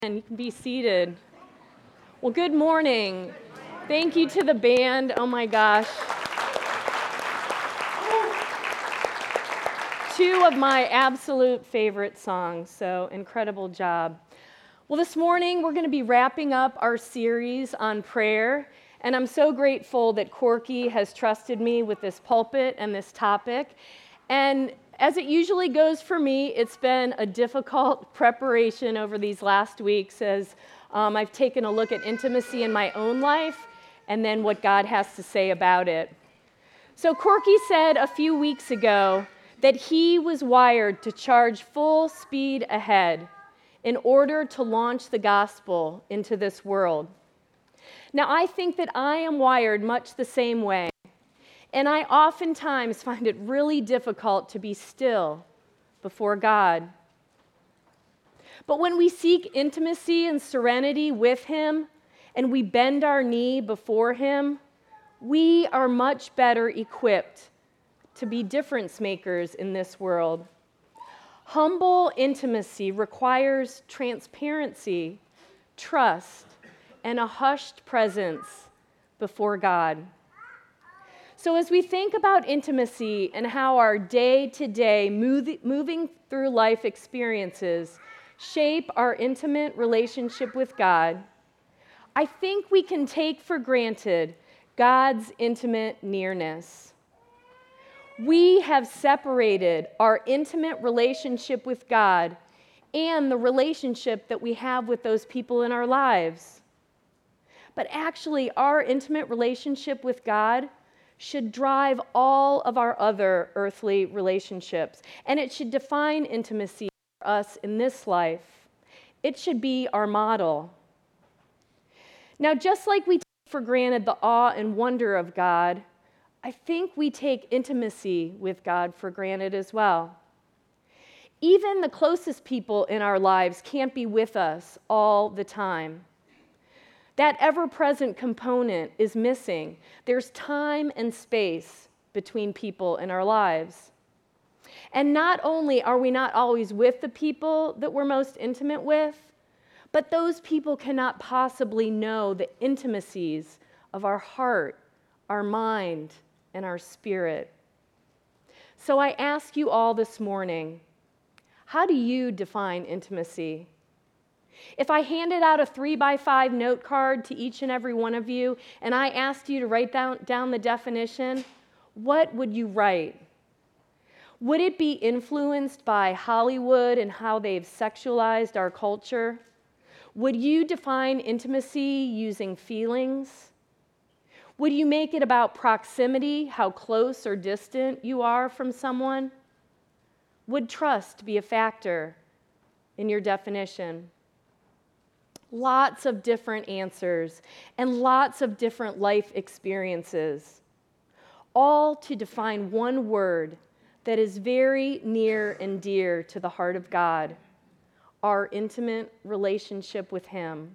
And you can be seated. Well, good morning. Thank you to the band. Oh my gosh. Two of my absolute favorite songs, so incredible job. Well, this morning we're going to be wrapping up our series on prayer, and I'm so grateful that Corky has trusted me with this pulpit and this topic. And as it usually goes for me, it's been a difficult preparation over these last weeks as I've taken a look at intimacy in my own life and then what God has to say about it. So Corky said a few weeks ago that he was wired to charge full speed ahead in order to launch the gospel into this world. Now, I think that I am wired much the same way, and I oftentimes find it really difficult to be still before God. But when we seek intimacy and serenity with Him, and we bend our knee before Him, we are much better equipped to be difference makers in this world. Humble intimacy requires transparency, trust, and a hushed presence before God. So as we think about intimacy and how our day-to-day moving through life experiences shape our intimate relationship with God, I think we can take for granted God's intimate nearness. We have separated our intimate relationship with God and the relationship that we have with those people in our lives. But actually, our intimate relationship with God should drive all of our other earthly relationships, and it should define intimacy for us in this life. It should be our model. Now, just like we take for granted the awe and wonder of God, I think we take intimacy with God for granted as well. Even the closest people in our lives can't be with us all the time. That ever-present component is missing. There's time and space between people in our lives. And not only are we not always with the people that we're most intimate with, but those people cannot possibly know the intimacies of our heart, our mind, and our spirit. So I ask you all this morning, how do you define intimacy? If I handed out a 3x5 note card to each and every one of you, and I asked you to write down the definition, what would you write? Would it be influenced by Hollywood and how they've sexualized our culture? Would you define intimacy using feelings? Would you make it about proximity, how close or distant you are from someone? Would trust be a factor in your definition? Lots of different answers and lots of different life experiences, all to define one word that is very near and dear to the heart of God, our intimate relationship with Him.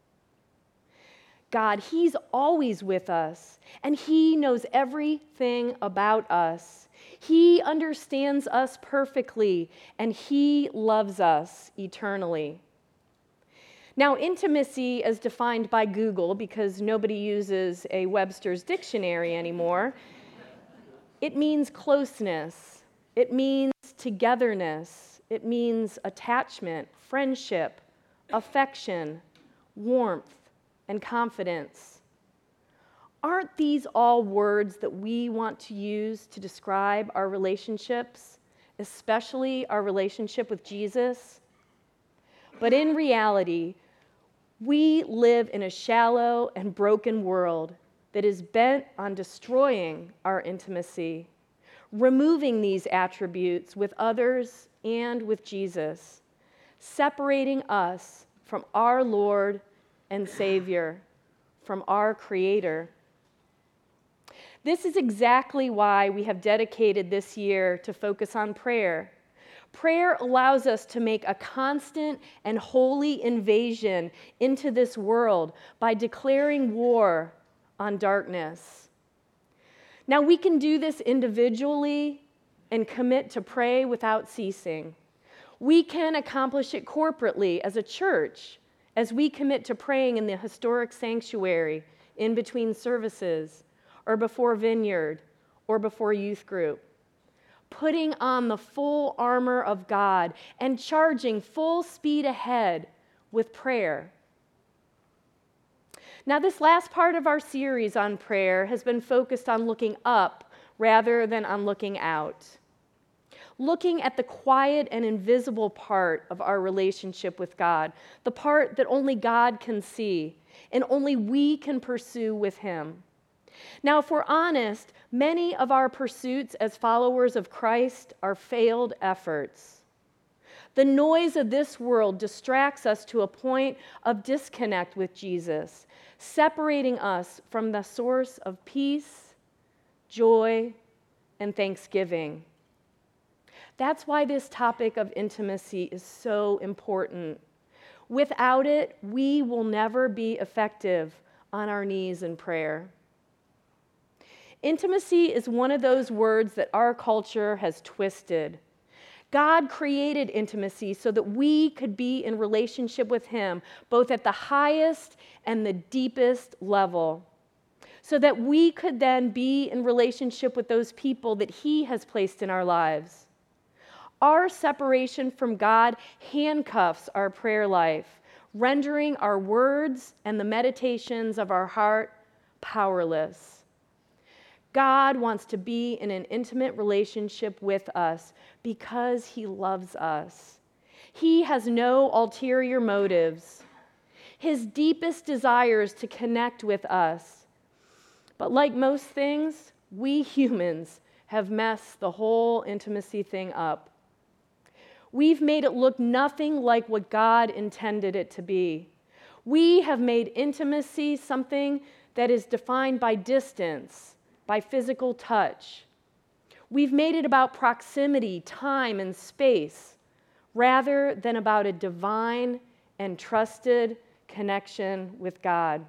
God, He's always with us, and He knows everything about us. He understands us perfectly, and He loves us eternally. Now, intimacy, as defined by Google, because nobody uses a Webster's dictionary anymore, it means closeness, it means togetherness, it means attachment, friendship, affection, warmth, and confidence. Aren't these all words that we want to use to describe our relationships, especially our relationship with Jesus? But in reality, we live in a shallow and broken world that is bent on destroying our intimacy, removing these attributes with others and with Jesus, separating us from our Lord and Savior, from our Creator. This is exactly why we have dedicated this year to focus on prayer. Prayer allows us to make a constant and holy invasion into this world by declaring war on darkness. Now, we can do this individually and commit to pray without ceasing. We can accomplish it corporately as a church as we commit to praying in the historic sanctuary in between services, or before Vineyard, or before youth group. Putting on the full armor of God and charging full speed ahead with prayer. Now, this last part of our series on prayer has been focused on looking up rather than on looking out. Looking at the quiet and invisible part of our relationship with God, the part that only God can see and only we can pursue with Him. Now, if we're honest, many of our pursuits as followers of Christ are failed efforts. The noise of this world distracts us to a point of disconnect with Jesus, separating us from the source of peace, joy, and thanksgiving. That's why this topic of intimacy is so important. Without it, we will never be effective on our knees in prayer. Intimacy is one of those words that our culture has twisted. God created intimacy so that we could be in relationship with Him, both at the highest and the deepest level, so that we could then be in relationship with those people that He has placed in our lives. Our separation from God handcuffs our prayer life, rendering our words and the meditations of our heart powerless. God wants to be in an intimate relationship with us because He loves us. He has no ulterior motives. His deepest desire is to connect with us. But like most things, we humans have messed the whole intimacy thing up. We've made it look nothing like what God intended it to be. We have made intimacy something that is defined by distance, by physical touch. We've made it about proximity, time, and space, rather than about a divine and trusted connection with God.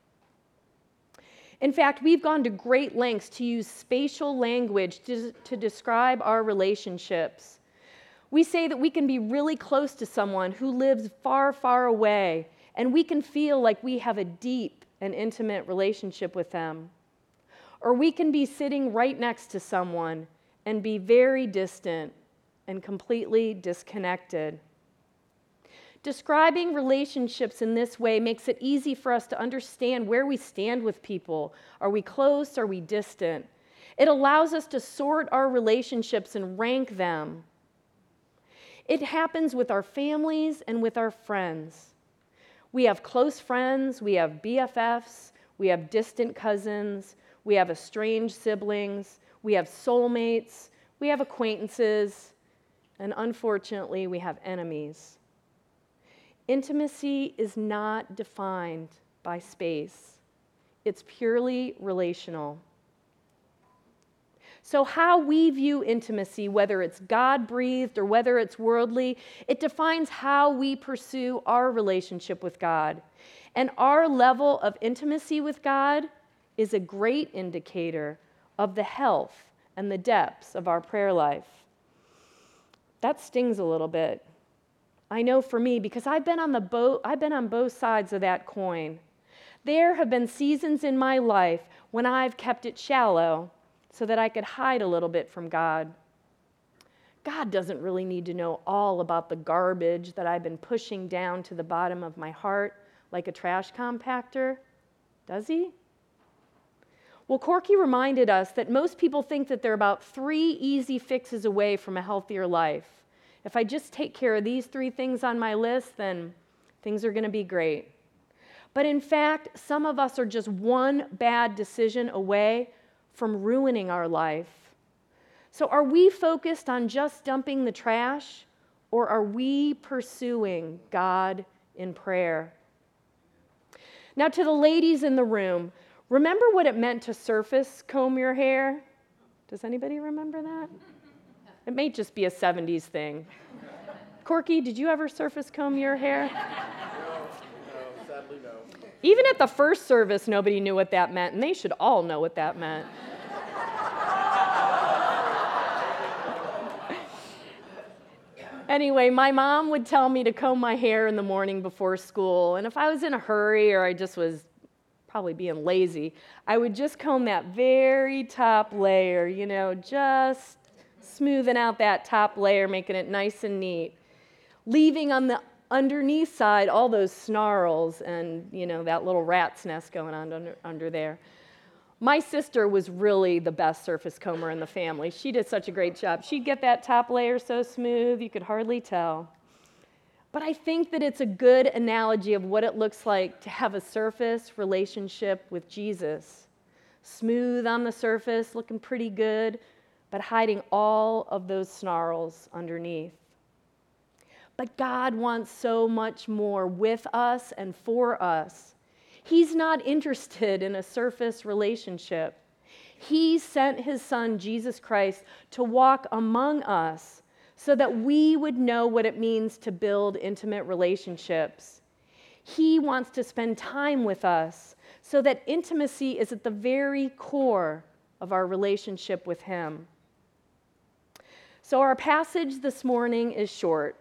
In fact, we've gone to great lengths to use spatial language to describe our relationships. We say that we can be really close to someone who lives far, far away, and we can feel like we have a deep and intimate relationship with them. Or we can be sitting right next to someone and be very distant and completely disconnected. Describing relationships in this way makes it easy for us to understand where we stand with people. Are we close? Are we distant? It allows us to sort our relationships and rank them. It happens with our families and with our friends. We have close friends, we have BFFs, we have distant cousins, we have estranged siblings, we have soulmates, we have acquaintances, and unfortunately, we have enemies. Intimacy is not defined by space. It's purely relational. So how we view intimacy, whether it's God-breathed or whether it's worldly, it defines how we pursue our relationship with God. And our level of intimacy with God is a great indicator of the health and the depths of our prayer life. That stings a little bit. I know for me, because I've been on both sides of that coin. There have been seasons in my life when I've kept it shallow so that I could hide a little bit from God. God doesn't really need to know all about the garbage that I've been pushing down to the bottom of my heart like a trash compactor, does He? Well, Corky reminded us that most people think that they're about 3 easy fixes away from a healthier life. If I just take care of these 3 things on my list, then things are going to be great. But in fact, some of us are just one bad decision away from ruining our life. So are we focused on just dumping the trash, or are we pursuing God in prayer? Now, to the ladies in the room, remember what it meant to surface comb your hair? Does anybody remember that? It may just be a 70s thing. Corky, did you ever surface comb your hair? No, sadly no. Even at the first service, nobody knew what that meant, and they should all know what that meant. Anyway, my mom would tell me to comb my hair in the morning before school, and if I was in a hurry or I just was probably being lazy, I would just comb that very top layer, just smoothing out that top layer, making it nice and neat, leaving on the underneath side all those snarls and, that little rat's nest going on under there. My sister was really the best surface comber in the family. She did such a great job. She'd get that top layer so smooth, you could hardly tell. But I think that it's a good analogy of what it looks like to have a surface relationship with Jesus. Smooth on the surface, looking pretty good, but hiding all of those snarls underneath. But God wants so much more with us and for us. He's not interested in a surface relationship. He sent his son, Jesus Christ, to walk among us so that we would know what it means to build intimate relationships. He wants to spend time with us so that intimacy is at the very core of our relationship with him. So our passage this morning is short.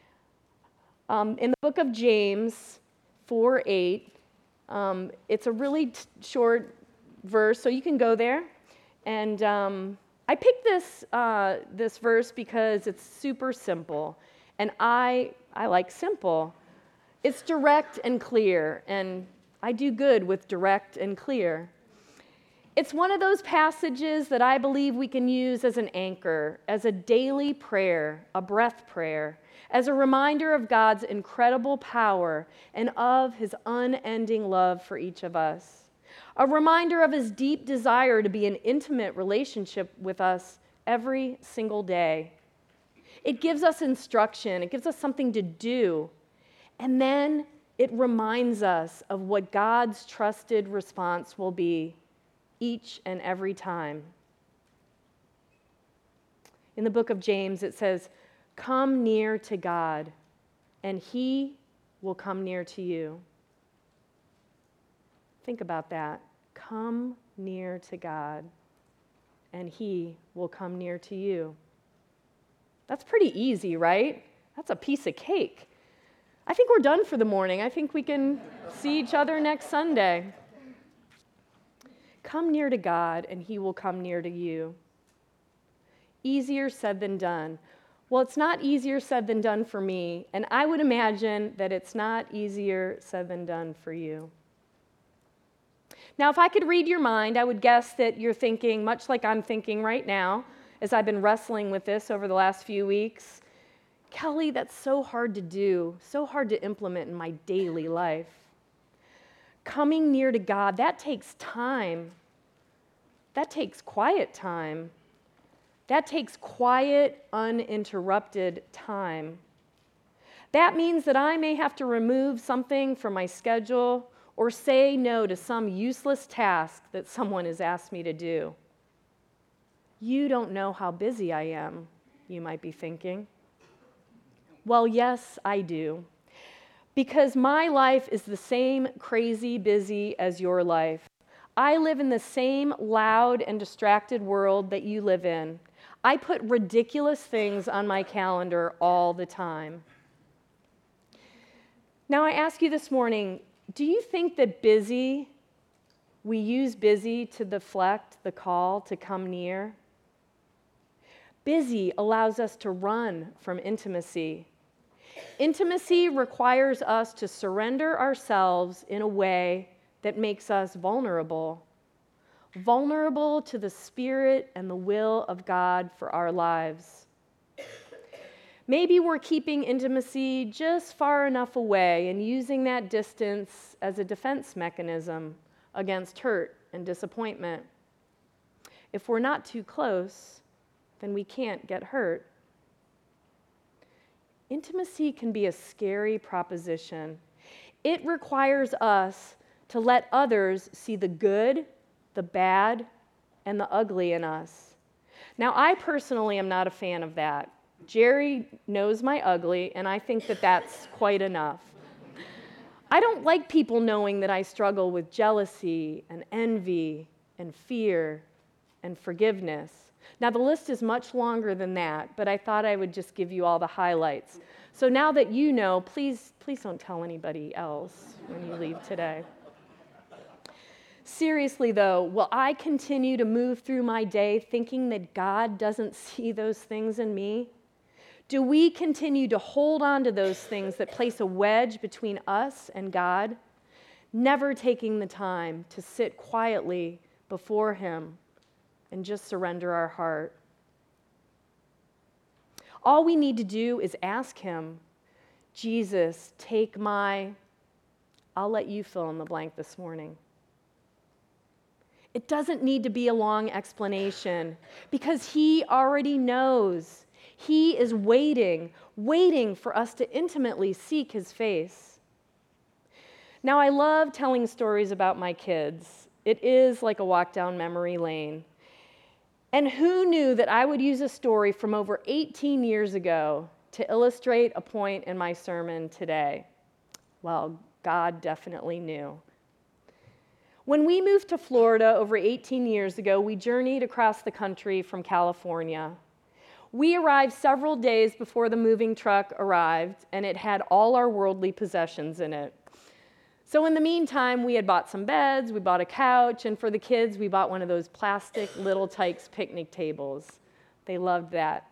In the book of James 4:8, it's a really short verse, so you can go there. And I picked this verse because it's super simple, and I like simple. It's direct and clear, and I do good with direct and clear. It's one of those passages that I believe we can use as an anchor, as a daily prayer, a breath prayer, as a reminder of God's incredible power and of his unending love for each of us. A reminder of his deep desire to be in intimate relationship with us every single day. It gives us instruction. It gives us something to do. And then it reminds us of what God's trusted response will be each and every time. In the book of James, it says, "Come near to God, and he will come near to you." Think about that. Come near to God, and he will come near to you. That's pretty easy, right? That's a piece of cake. I think we're done for the morning. I think we can see each other next Sunday. Come near to God, and he will come near to you. Easier said than done. Well, it's not easier said than done for me, and I would imagine that it's not easier said than done for you. Now, if I could read your mind, I would guess that you're thinking, much like I'm thinking right now, as I've been wrestling with this over the last few weeks, Kelly, that's so hard to do, so hard to implement in my daily life. Coming near to God, that takes time. That takes quiet time. That takes quiet, uninterrupted time. That means that I may have to remove something from my schedule or say no to some useless task that someone has asked me to do. You don't know how busy I am, you might be thinking. Well, yes, I do. Because my life is the same crazy busy as your life. I live in the same loud and distracted world that you live in. I put ridiculous things on my calendar all the time. Now, I ask you this morning, do you think that we use busy to deflect the call to come near? Busy allows us to run from intimacy. Intimacy requires us to surrender ourselves in a way that makes us vulnerable to the Spirit and the will of God for our lives. Maybe we're keeping intimacy just far enough away and using that distance as a defense mechanism against hurt and disappointment. If we're not too close, then we can't get hurt. Intimacy can be a scary proposition. It requires us to let others see the good, the bad, and the ugly in us. Now, I personally am not a fan of that. Jerry knows my ugly, and I think that that's quite enough. I don't like people knowing that I struggle with jealousy and envy and fear and forgiveness. Now, the list is much longer than that, but I thought I would just give you all the highlights. So now that you know, please don't tell anybody else when you leave today. Seriously, though, will I continue to move through my day thinking that God doesn't see those things in me? Do we continue to hold on to those things that place a wedge between us and God, never taking the time to sit quietly before Him and just surrender our heart? All we need to do is ask Him, Jesus, take my, I'll let you fill in the blank this morning. It doesn't need to be a long explanation because He already knows. He is waiting for us to intimately seek His face. Now, I love telling stories about my kids. It is like a walk down memory lane. And who knew that I would use a story from over 18 years ago to illustrate a point in my sermon today? Well, God definitely knew. When we moved to Florida over 18 years ago, we journeyed across the country from California. We arrived several days before the moving truck arrived, and it had all our worldly possessions in it. So in the meantime, we had bought some beds, we bought a couch, and for the kids, we bought one of those plastic Little Tikes picnic tables. They loved that.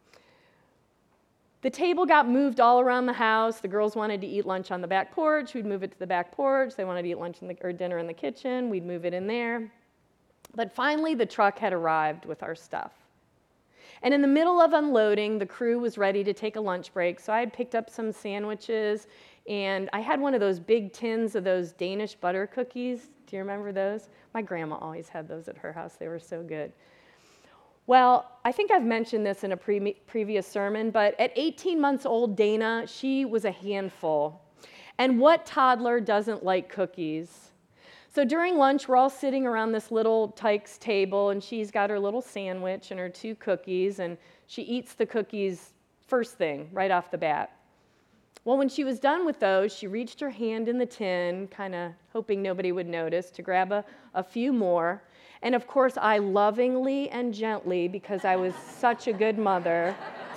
The table got moved all around the house. The girls wanted to eat lunch on the back porch. We'd move it to the back porch. They wanted to eat lunch or dinner in the kitchen. We'd move it in there. But finally, the truck had arrived with our stuff. And in the middle of unloading, the crew was ready to take a lunch break. So I had picked up some sandwiches, and I had one of those big tins of those Danish butter cookies. Do you remember those? My grandma always had those at her house. They were so good. Well, I think I've mentioned this in a previous sermon, but at 18 months old, Dana, she was a handful. And what toddler doesn't like cookies? So during lunch, we're all sitting around this Little Tikes table, and she's got her little sandwich and her 2 cookies, and she eats the cookies first thing, right off the bat. Well, when she was done with those, she reached her hand in the tin, kind of hoping nobody would notice, to grab a few more. And of course, I lovingly and gently, because I was such a good mother,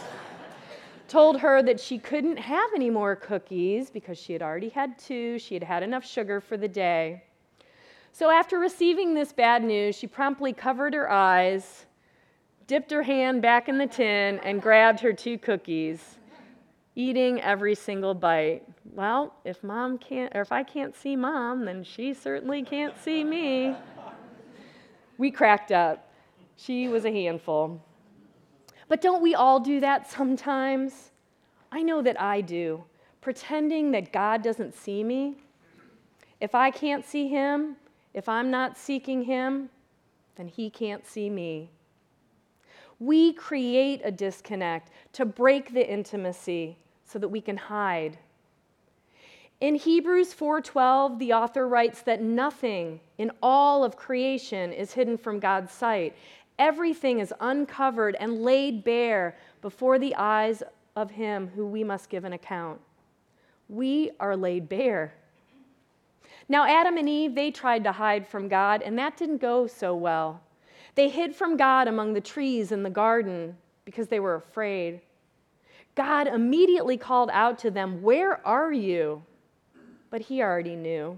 told her that she couldn't have any more cookies because she had already had 2. She had had enough sugar for the day. So after receiving this bad news, she promptly covered her eyes, dipped her hand back in the tin, and grabbed her 2 cookies, eating every single bite. Well, if I can't see Mom, then she certainly can't see me. We cracked up. She was a handful. But don't we all do that sometimes? I know that I do, pretending that God doesn't see me. If I can't see Him, if I'm not seeking Him, then He can't see me. We create a disconnect to break the intimacy so that we can hide. In Hebrews 4:12, the author writes that nothing in all of creation is hidden from God's sight. Everything is uncovered and laid bare before the eyes of Him who we must give an account. We are laid bare. Now, Adam and Eve, they tried to hide from God, and that didn't go so well. They hid from God among the trees in the garden because they were afraid. God immediately called out to them, "Where are you?" But He already knew.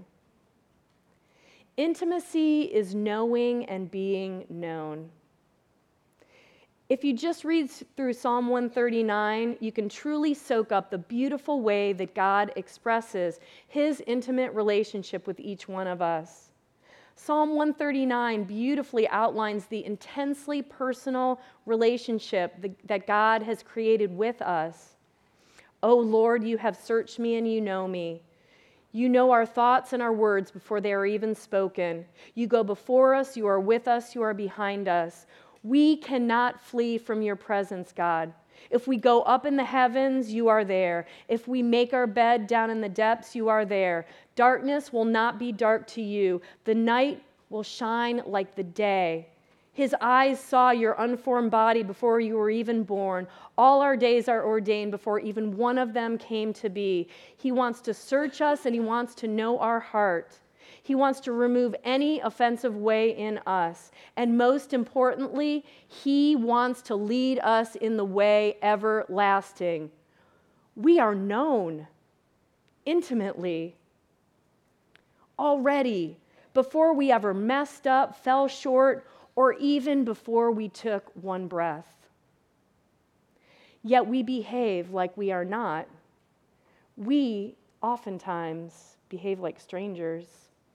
Intimacy is knowing and being known. If you just read through Psalm 139, you can truly soak up the beautiful way that God expresses His intimate relationship with each one of us. Psalm 139 beautifully outlines the intensely personal relationship that God has created with us. "O Lord, you have searched me and you know me. You know our thoughts and our words before they are even spoken. You go before us, you are with us, you are behind us. We cannot flee from your presence, God. If we go up in the heavens, you are there. If we make our bed down in the depths, you are there. Darkness will not be dark to you. The night will shine like the day. His eyes saw your unformed body before you were even born. All our days are ordained before even one of them came to be. He wants to search us and He wants to know our heart. He wants to remove any offensive way in us. And most importantly, He wants to lead us in the way everlasting. We are known intimately already before we ever messed up, fell short, or even before we took one breath. Yet we behave like we are not. We oftentimes behave like strangers.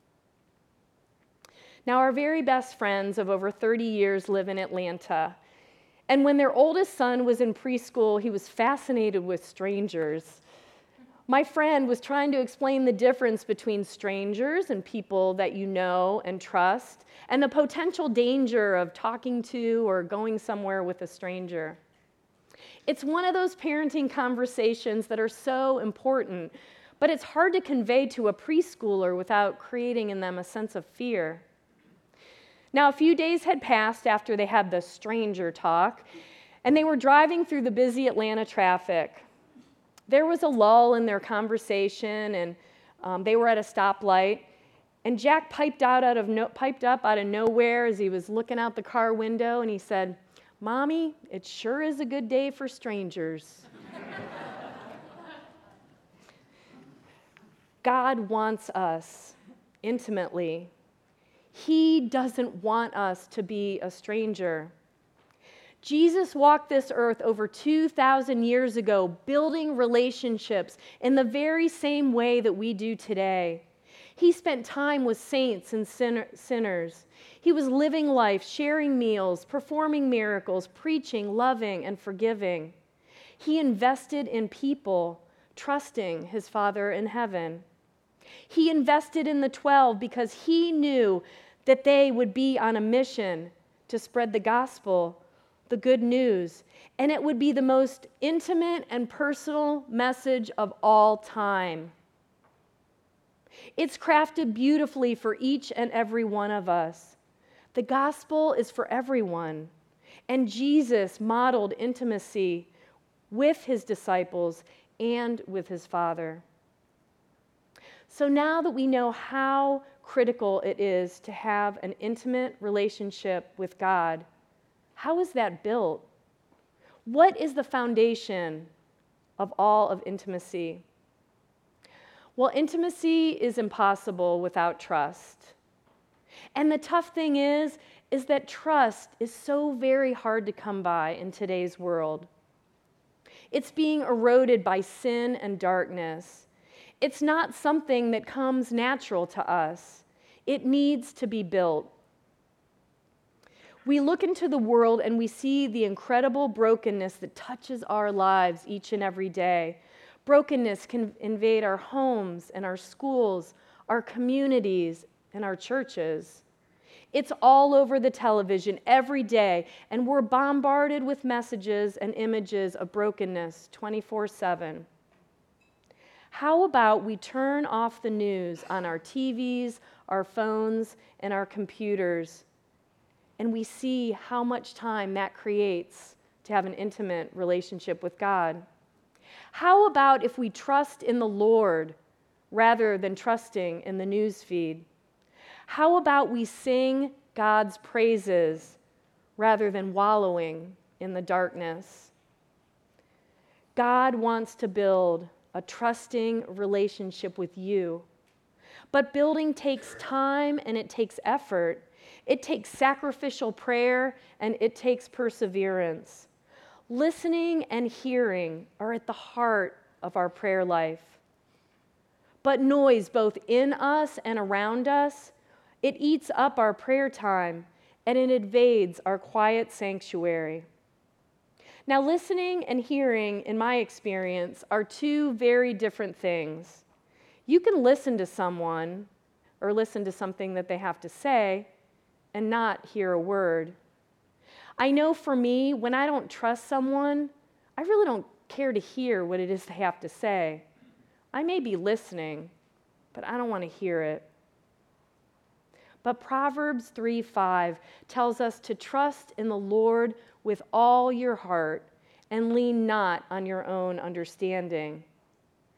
Now, our very best friends of over 30 years live in Atlanta. And when their oldest son was in preschool, he was fascinated with strangers. My friend was trying to explain the difference between strangers and people that you know and trust, and the potential danger of talking to or going somewhere with a stranger. It's one of those parenting conversations that are so important, but it's hard to convey to a preschooler without creating in them a sense of fear. Now, a few days had passed after they had the stranger talk, and they were driving through the busy Atlanta traffic. There was a lull in their conversation, and they were at a stoplight, and Jack piped up out of nowhere as he was looking out the car window, and he said, "Mommy, it sure is a good day for strangers." God wants us intimately. He doesn't want us to be a stranger. Jesus walked this earth over 2,000 years ago, building relationships in the very same way that we do today. He spent time with saints and sinners. He was living life, sharing meals, performing miracles, preaching, loving, and forgiving. He invested in people, trusting his Father in heaven. He invested in the 12 because he knew that they would be on a mission to spread the gospel, the good news, and it would be the most intimate and personal message of all time. It's crafted beautifully for each and every one of us. The gospel is for everyone, and Jesus modeled intimacy with his disciples and with his Father. So now that we know how critical it is to have an intimate relationship with God, how is that built? What is the foundation of all of intimacy? Well, intimacy is impossible without trust. And the tough thing is that trust is so very hard to come by in today's world. It's being eroded by sin and darkness. It's not something that comes natural to us. It needs to be built. We look into the world and we see the incredible brokenness that touches our lives each and every day. Brokenness can invade our homes and our schools, our communities, and our churches. It's all over the television every day, and we're bombarded with messages and images of brokenness 24/7. How about we turn off the news on our TVs, our phones, and our computers, and we see how much time that creates to have an intimate relationship with God? How about if we trust in the Lord rather than trusting in the news feed? How about we sing God's praises rather than wallowing in the darkness? God wants to build a trusting relationship with you. But building takes time and it takes effort. It takes sacrificial prayer and it takes perseverance. Listening and hearing are at the heart of our prayer life. But noise, both in us and around us, it eats up our prayer time and it invades our quiet sanctuary. Now, listening and hearing, in my experience, are two very different things. You can listen to someone or listen to something that they have to say and not hear a word. I know for me, when I don't trust someone, I really don't care to hear what it is they have to say. I may be listening, but I don't want to hear it. But Proverbs 3:5 tells us to trust in the Lord with all your heart and lean not on your own understanding.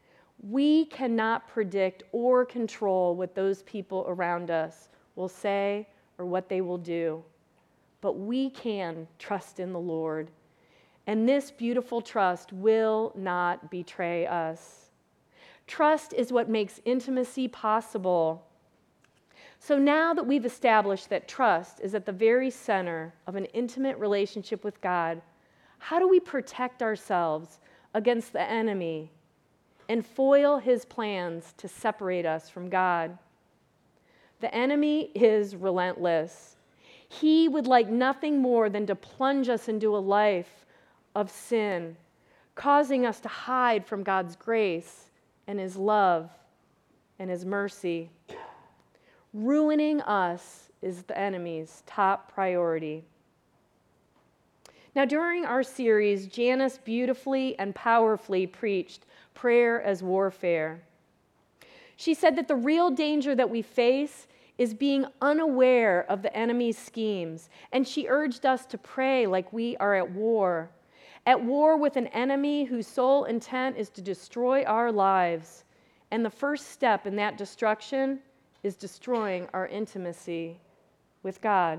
We cannot predict or control what those people around us will say or what they will do, but we can trust in the Lord. And this beautiful trust will not betray us. Trust is what makes intimacy possible. So now that we've established that trust is at the very center of an intimate relationship with God, how do we protect ourselves against the enemy and foil his plans to separate us from God? The enemy is relentless. He would like nothing more than to plunge us into a life of sin, causing us to hide from God's grace and his love and his mercy. Ruining us is the enemy's top priority. Now, during our series, Janice beautifully and powerfully preached prayer as warfare. She said that the real danger that we face is being unaware of the enemy's schemes, and she urged us to pray like we are at war with an enemy whose sole intent is to destroy our lives. And the first step in that destruction is destroying our intimacy with God.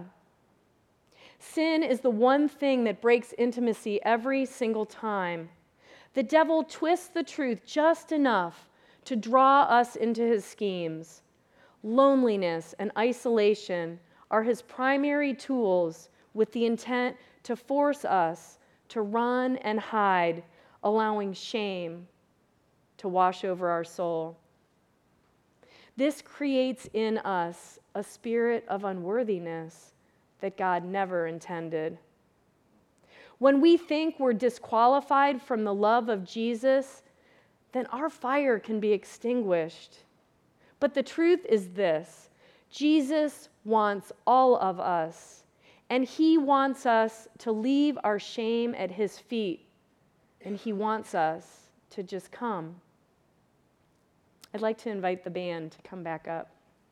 Sin is the one thing that breaks intimacy every single time. The devil twists the truth just enough to draw us into his schemes. Loneliness and isolation are his primary tools with the intent to force us to run and hide, allowing shame to wash over our soul. This creates in us a spirit of unworthiness that God never intended. When we think we're disqualified from the love of Jesus, then our fire can be extinguished. But the truth is this: Jesus wants all of us, and he wants us to leave our shame at his feet, and he wants us to just come. I'd like to invite the band to come back up.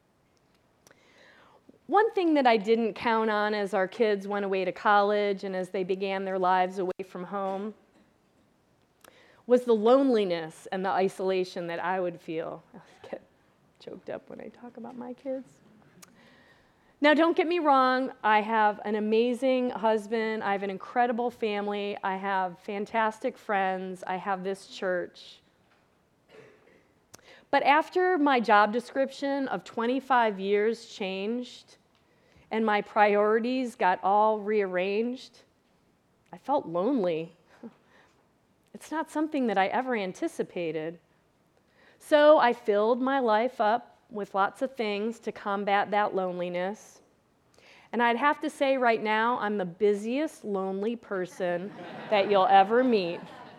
One thing that I didn't count on as our kids went away to college and as they began their lives away from home was the loneliness and the isolation that I would feel. I get choked up when I talk about my kids. Now, don't get me wrong, I have an amazing husband, I have an incredible family, I have fantastic friends, I have this church. But after my job description of 25 years changed and my priorities got all rearranged, I felt lonely. It's not something that I ever anticipated. So I filled my life up with lots of things to combat that loneliness. And I'd have to say right now, I'm the busiest lonely person that you'll ever meet.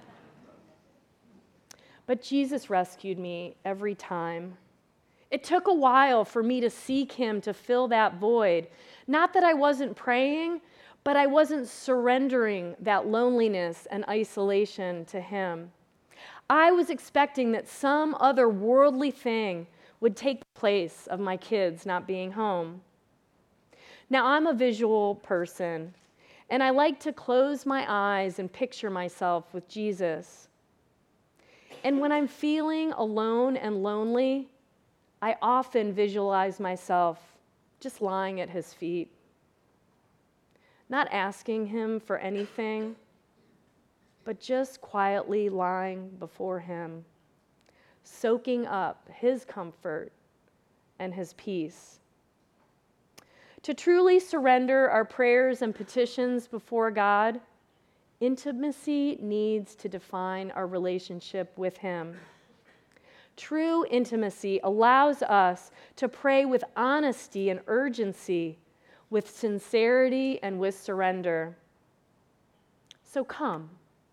But Jesus rescued me every time. It took a while for me to seek him to fill that void. Not that I wasn't praying, but I wasn't surrendering that loneliness and isolation to him. I was expecting that some other worldly thing would take the place of my kids not being home. Now, I'm a visual person, and I like to close my eyes and picture myself with Jesus. And when I'm feeling alone and lonely, I often visualize myself just lying at his feet, not asking him for anything, but just quietly lying before him, soaking up his comfort and his peace. To truly surrender our prayers and petitions before God, intimacy needs to define our relationship with him. True intimacy allows us to pray with honesty and urgency, with sincerity and with surrender. So come.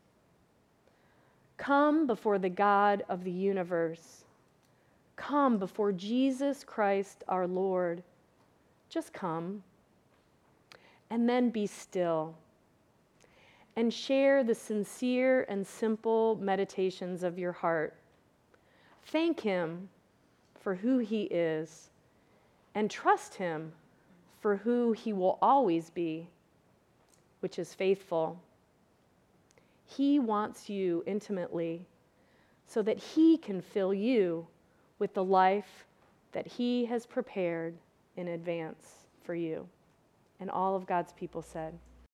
Come before the God of the universe. Come before Jesus Christ our Lord. Just come. And then be still. And share the sincere and simple meditations of your heart. Thank him for who he is, and trust him for who he will always be, which is faithful. He wants you intimately, so that He can fill you with the life that He has prepared in advance for you. And all of God's people said,